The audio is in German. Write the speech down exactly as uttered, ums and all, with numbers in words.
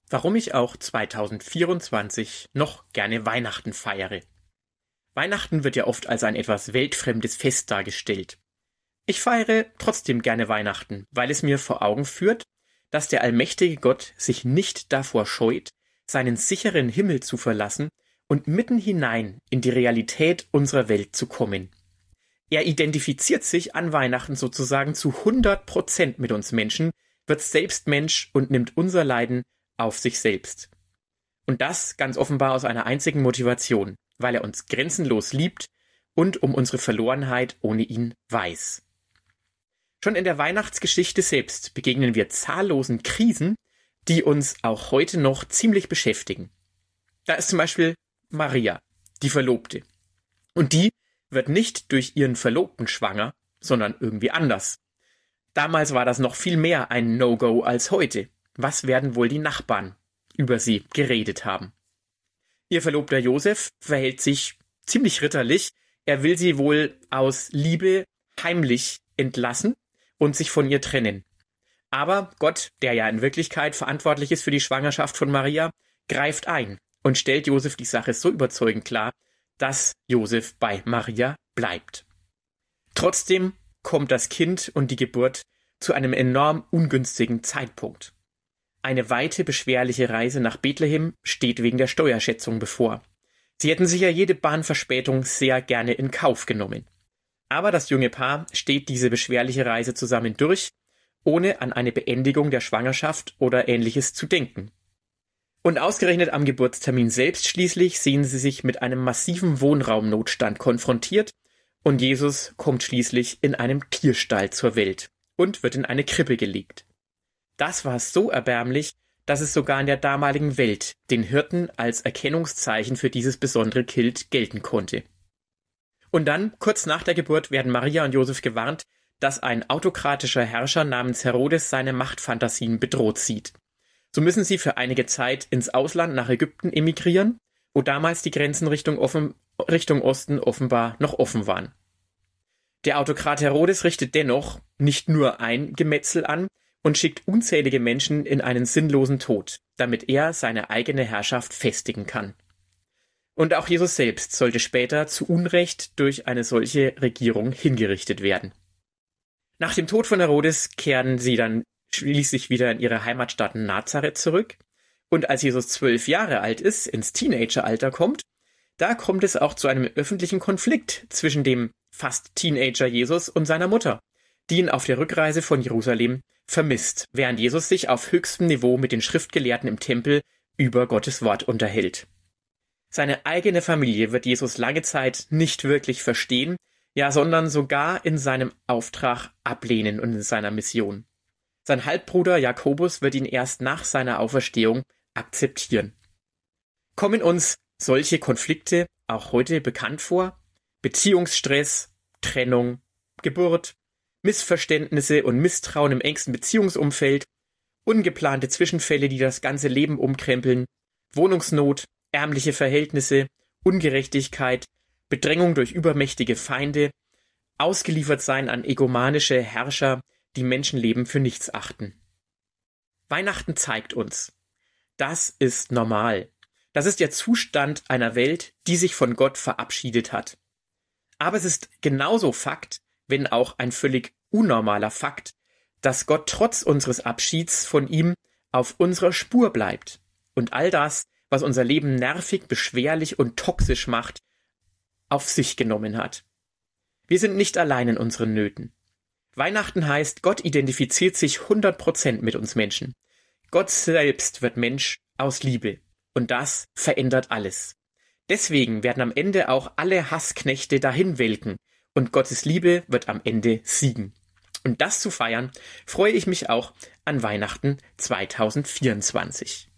warum ich auch zweitausendvierundzwanzig noch gerne Weihnachten feiere. Weihnachten wird ja oft als ein etwas weltfremdes Fest dargestellt. Ich feiere trotzdem gerne Weihnachten, weil es mir vor Augen führt, dass der allmächtige Gott sich nicht davor scheut, seinen sicheren Himmel zu verlassen und mitten hinein in die Realität unserer Welt zu kommen. Er identifiziert sich an Weihnachten sozusagen zu hundert Prozent mit uns Menschen, wird selbst Mensch und nimmt unser Leiden auf sich selbst. Und das ganz offenbar aus einer einzigen Motivation, weil er uns grenzenlos liebt und um unsere Verlorenheit ohne ihn weiß. Schon in der Weihnachtsgeschichte selbst begegnen wir zahllosen Krisen, die uns auch heute noch ziemlich beschäftigen. Da ist zum Beispiel Maria, die Verlobte. Und die wird nicht durch ihren Verlobten schwanger, sondern irgendwie anders. Damals war das noch viel mehr ein No-Go als heute. Was werden wohl die Nachbarn über sie geredet haben? Ihr Verlobter Josef verhält sich ziemlich ritterlich. Er will sie wohl aus Liebe heimlich entlassen und sich von ihr trennen. Aber Gott, der ja in Wirklichkeit verantwortlich ist für die Schwangerschaft von Maria, greift ein und stellt Josef die Sache so überzeugend klar, dass Josef bei Maria bleibt. Trotzdem kommt das Kind und die Geburt zu einem enorm ungünstigen Zeitpunkt. Eine weite, beschwerliche Reise nach Bethlehem steht wegen der Steuerschätzung bevor. Sie hätten sicher jede Bahnverspätung sehr gerne in Kauf genommen. Aber das junge Paar steht diese beschwerliche Reise zusammen durch, ohne an eine Beendigung der Schwangerschaft oder Ähnliches zu denken. Und ausgerechnet am Geburtstermin selbst schließlich sehen sie sich mit einem massiven Wohnraumnotstand konfrontiert und Jesus kommt schließlich in einem Tierstall zur Welt und wird in eine Krippe gelegt. Das war so erbärmlich, dass es sogar in der damaligen Welt den Hirten als Erkennungszeichen für dieses besondere Kind gelten konnte. Und dann, kurz nach der Geburt, werden Maria und Josef gewarnt, dass ein autokratischer Herrscher namens Herodes seine Machtfantasien bedroht sieht. So müssen sie für einige Zeit ins Ausland nach Ägypten emigrieren, wo damals die Grenzen Richtung, offen, Richtung Osten offenbar noch offen waren. Der Autokrat Herodes richtet dennoch nicht nur ein Gemetzel an und schickt unzählige Menschen in einen sinnlosen Tod, damit er seine eigene Herrschaft festigen kann. Und auch Jesus selbst sollte später zu Unrecht durch eine solche Regierung hingerichtet werden. Nach dem Tod von Herodes kehren sie dann schließlich wieder in ihre Heimatstadt Nazareth zurück. Und als Jesus zwölf Jahre alt ist, ins Teenageralter kommt, da kommt es auch zu einem öffentlichen Konflikt zwischen dem fast Teenager Jesus und seiner Mutter, die ihn auf der Rückreise von Jerusalem vermisst, während Jesus sich auf höchstem Niveau mit den Schriftgelehrten im Tempel über Gottes Wort unterhält. Seine eigene Familie wird Jesus lange Zeit nicht wirklich verstehen, ja, sondern sogar in seinem Auftrag ablehnen und in seiner Mission. Sein Halbbruder Jakobus wird ihn erst nach seiner Auferstehung akzeptieren. Kommen uns solche Konflikte auch heute bekannt vor? Beziehungsstress, Trennung, Geburt, Missverständnisse und Misstrauen im engsten Beziehungsumfeld, ungeplante Zwischenfälle, die das ganze Leben umkrempeln, Wohnungsnot, ärmliche Verhältnisse, Ungerechtigkeit, Bedrängung durch übermächtige Feinde, ausgeliefert sein an egomanische Herrscher, die Menschenleben für nichts achten. Weihnachten zeigt uns, das ist normal. Das ist der Zustand einer Welt, die sich von Gott verabschiedet hat. Aber es ist genauso Fakt, wenn auch ein völlig unnormaler Fakt, dass Gott trotz unseres Abschieds von ihm auf unserer Spur bleibt und all das, was unser Leben nervig, beschwerlich und toxisch macht, auf sich genommen hat. Wir sind nicht allein in unseren Nöten. Weihnachten heißt, Gott identifiziert sich hundert Prozent mit uns Menschen. Gott selbst wird Mensch aus Liebe. Und das verändert alles. Deswegen werden am Ende auch alle Hassknechte dahin welken. Und Gottes Liebe wird am Ende siegen. Und das zu feiern, freue ich mich auch an Weihnachten zweitausendvierundzwanzig.